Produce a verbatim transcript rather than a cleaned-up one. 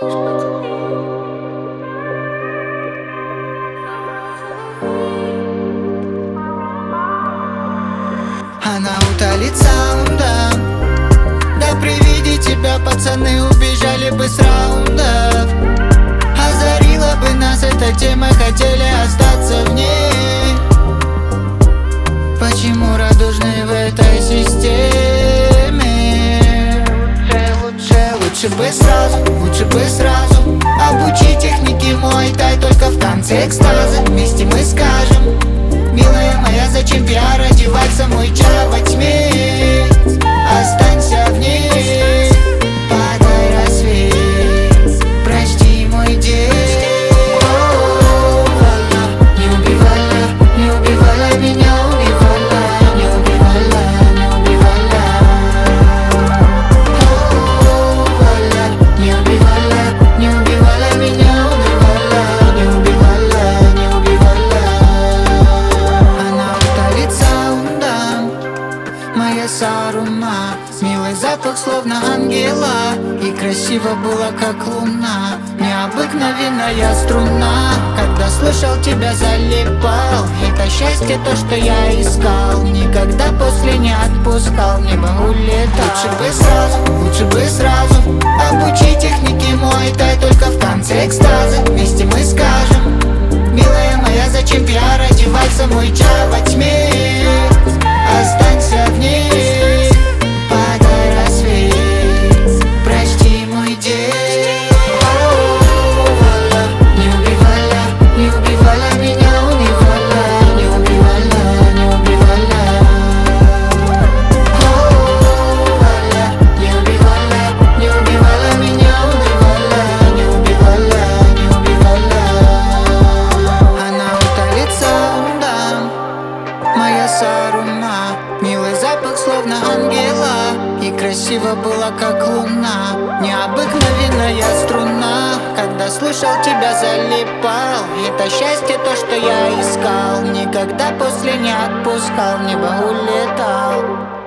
Она утолит саундом. Да при виде тебя пацаны убежали бы с раундов. Озарила бы нас эта тема, хотели остаться в ней. Почему радужные в этой системе? Лучше, лучше, лучше бы сразу, лучше бы сразу обучи техники муай-тай, только в конце экстаза вместе мы скажем: милая моя, зачем пиар одеваться, мой ча во тьме? Останься в ней, подай рассвет, прости мой день. Не убивала, не убивала меня, убивала, не убивала, не убивала. Не убивала, не убивала меня, убивала, не убивала, не убивала. Она утолит саундом, моя Сарума. Милый запах, словно ангела, и красиво было, как луна. Необыкновенная струна, когда слышал тебя, залипал. Это счастье, то, что я искал, никогда после не отпускал, в небо улетал. Лучше бы сразу, лучше бы сразу обучи техники муай-тай, только в конце экстаза вместе мы скажем: милая моя, зачем пиар одеваться, мой ча во тьме? Останься в ней, подай рассвет, прости мой день. Не убивала, не убивала меня, убивала, не убивала, не убивала. Не убивала, не убивала меня, убивала, не убивала, не убивала. Она утолит саундом, моя Сарума. Милый запах, словно ангела, и красиво было, как луна. Необыкновенная струна, когда слышал тебя, залипал. Это счастье, то, что я искал, никогда после не отпускал, в небо улетал.